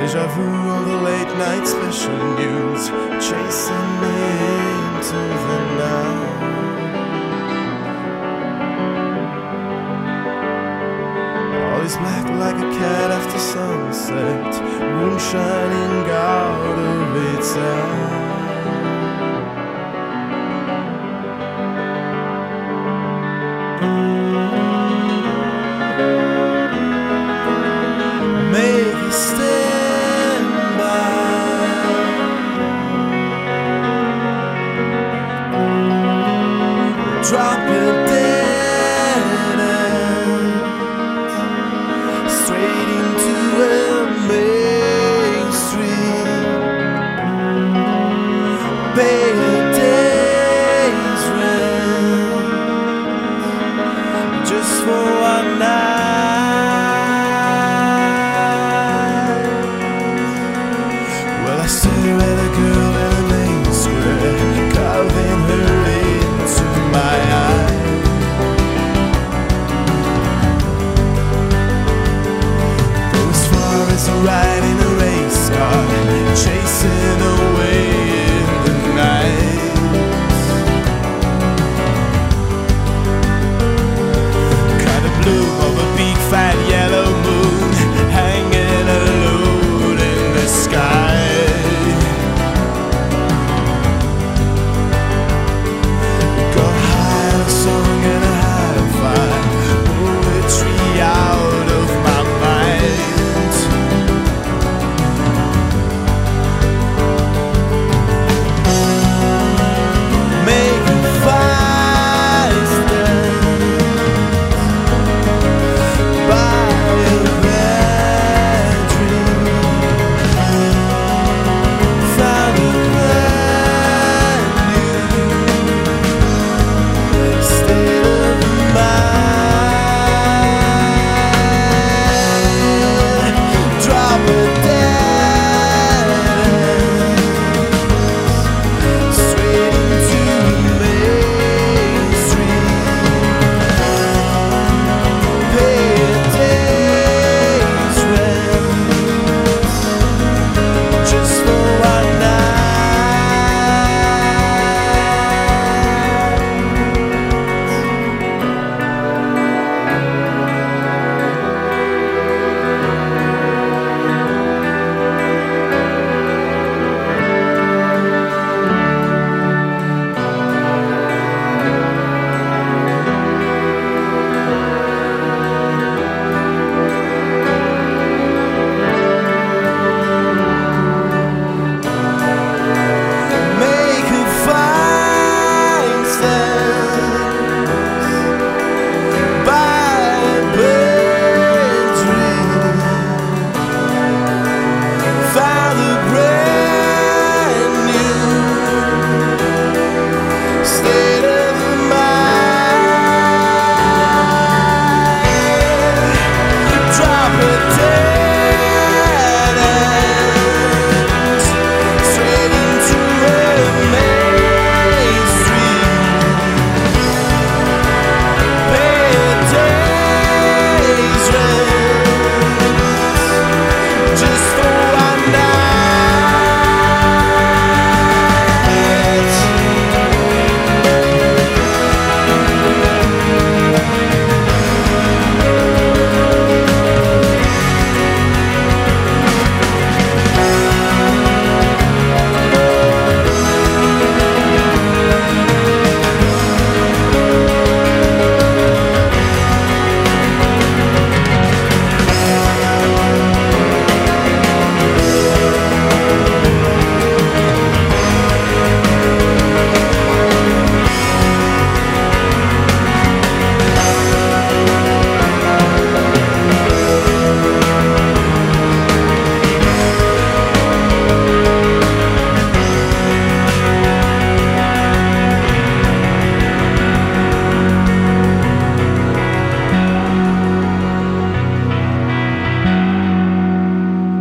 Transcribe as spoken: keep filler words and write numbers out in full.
Deja vu of the late night special news, chasing me into the night. All is black like a cat after sunset, moon shining out of its eye. Make a stand by, drop it dead end, straight into a main street. Pay a day's rent just for one night. I stare at a girl in a main square, carving her into my eye. Go as far as a ride in a race car, chasing away